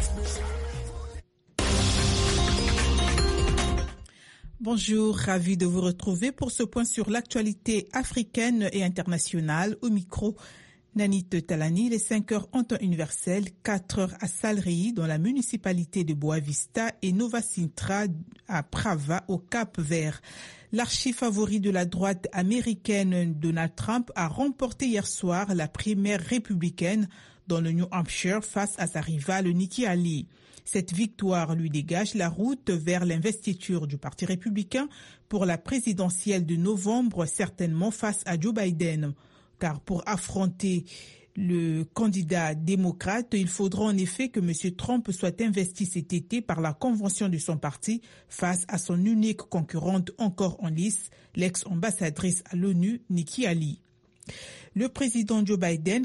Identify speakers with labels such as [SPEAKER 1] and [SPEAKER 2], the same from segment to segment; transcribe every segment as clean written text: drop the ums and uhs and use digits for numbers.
[SPEAKER 1] Bonjour, ravi de vous retrouver pour ce point sur l'actualité africaine et internationale. Au micro, Nanit Talani, les 5 heures en temps universel, 4 heures à Salrei dans la municipalité de Boa Vista et Nova Sintra à Prava au Cap-Vert. L'archi-favori de la droite américaine, Donald Trump, a remporté hier soir la primaire républicaine dans le New Hampshire face à sa rivale Nikki Haley. Cette victoire lui dégage la route vers l'investiture du Parti républicain pour la présidentielle de novembre, certainement face à Joe Biden. Car pour affronter le candidat démocrate, il faudra en effet que M. Trump soit investi cet été par la convention de son parti face à son unique concurrente encore en lice, l'ex-ambassadrice à l'ONU, Nikki Haley. Le président Joe Biden,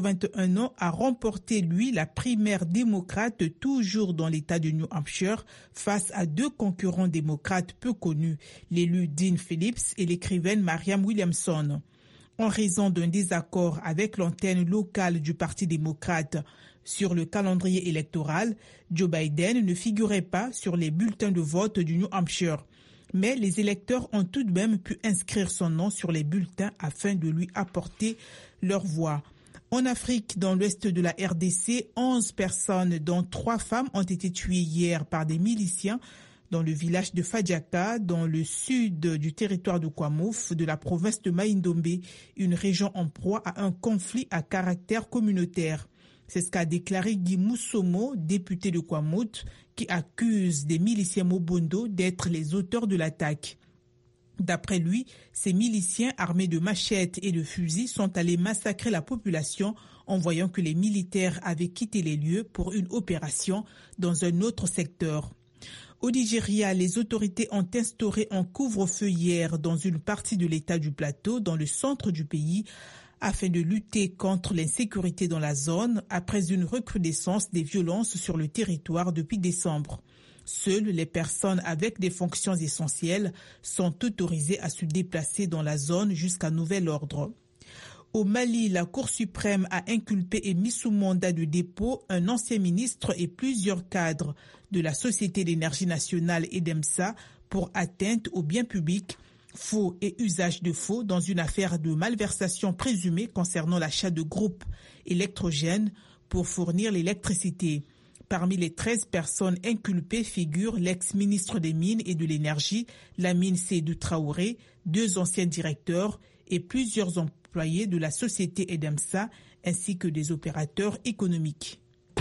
[SPEAKER 1] 81 ans, a remporté, lui, la primaire démocrate toujours dans l'État de New Hampshire face à 2 concurrents démocrates peu connus, l'élu Dean Phillips et l'écrivaine Marianne Williamson. En raison d'un désaccord avec l'antenne locale du Parti démocrate sur le calendrier électoral, Joe Biden ne figurait pas sur les bulletins de vote du New Hampshire. Mais les électeurs ont tout de même pu inscrire son nom sur les bulletins afin de lui apporter leur voix. En Afrique, dans l'ouest de la RDC, 11 personnes, dont 3 femmes, ont été tuées hier par des miliciens dans le village de Fadjaka, dans le sud du territoire de Kwamouf, de la province de Maïndombe, une région en proie à un conflit à caractère communautaire. C'est ce qu'a déclaré Guy Moussomo, député de Kwamout, qui accuse des miliciens Mobondo d'être les auteurs de l'attaque. D'après lui, ces miliciens armés de machettes et de fusils sont allés massacrer la population en voyant que les militaires avaient quitté les lieux pour une opération dans un autre secteur. Au Nigeria, les autorités ont instauré un couvre-feu hier dans une partie de l'État du Plateau, dans le centre du pays, afin de lutter contre l'insécurité dans la zone après une recrudescence des violences sur le territoire depuis décembre. Seules les personnes avec des fonctions essentielles sont autorisées à se déplacer dans la zone jusqu'à nouvel ordre. Au Mali, la Cour suprême a inculpé et mis sous mandat de dépôt un ancien ministre et plusieurs cadres de la Société d'énergie nationale EDEMSA pour atteinte aux biens publics, faux et usage de faux dans une affaire de malversation présumée concernant l'achat de groupes électrogènes pour fournir l'électricité. Parmi les 13 personnes inculpées figurent l'ex-ministre des Mines et de l'Énergie, Lamine Seydou Traoré, 2 anciens directeurs et plusieurs employés de la société EDEMSA ainsi que des opérateurs économiques.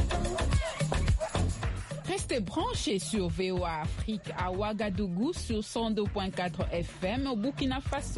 [SPEAKER 2] Restez branchés sur VOA Afrique à Ouagadougou sur 102.4 FM au Burkina Faso.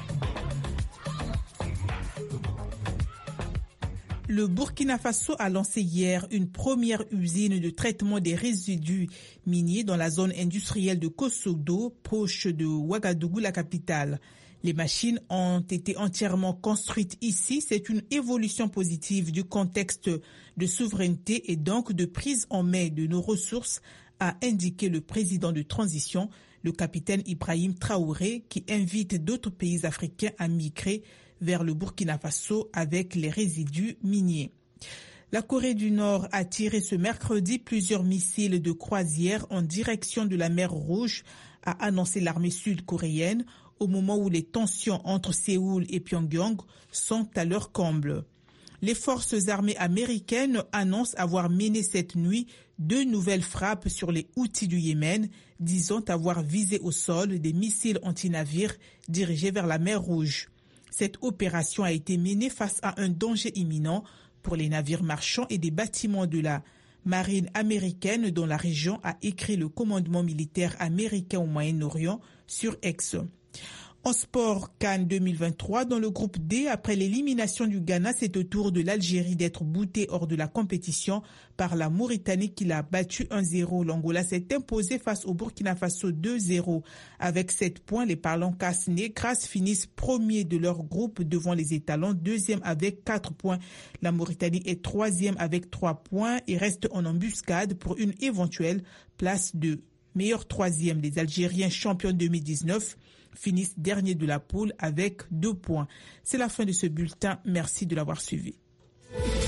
[SPEAKER 1] Le Burkina Faso a lancé hier une première usine de traitement des résidus miniers dans la zone industrielle de Kossodo, proche de Ouagadougou, la capitale. Les machines ont été entièrement construites ici. C'est une évolution positive du contexte de souveraineté et donc de prise en main de nos ressources, a indiqué le président de transition, le capitaine Ibrahim Traoré, qui invite d'autres pays africains à migrer vers le Burkina Faso avec les résidus miniers. La Corée du Nord a tiré ce mercredi plusieurs missiles de croisière en direction de la mer Rouge, a annoncé l'armée sud-coréenne, au moment où les tensions entre Séoul et Pyongyang sont à leur comble. Les forces armées américaines annoncent avoir mené cette nuit 2 nouvelles frappes sur les Houthis du Yémen, disant avoir visé au sol des missiles anti-navires dirigés vers la mer Rouge. Cette opération a été menée face à un danger imminent pour les navires marchands et des bâtiments de la marine américaine dans la région, a écrit le commandement militaire américain au Moyen-Orient sur X. En sport, CAN 2023, dans le groupe D, après l'élimination du Ghana, c'est au tour de l'Algérie d'être boutée hors de la compétition par la Mauritanie qui l'a battu 1-0. L'Angola s'est imposé face au Burkina Faso 2-0. Avec 7 points, les Palancas Negras finissent premiers de leur groupe devant les étalons, 2e avec 4 points. La Mauritanie est 3e avec 3 points et reste en embuscade pour une éventuelle place de meilleur 3e. Les Algériens champions 2019 finissent dernier de la poule avec 2 points. C'est la fin de ce bulletin. Merci de l'avoir suivi.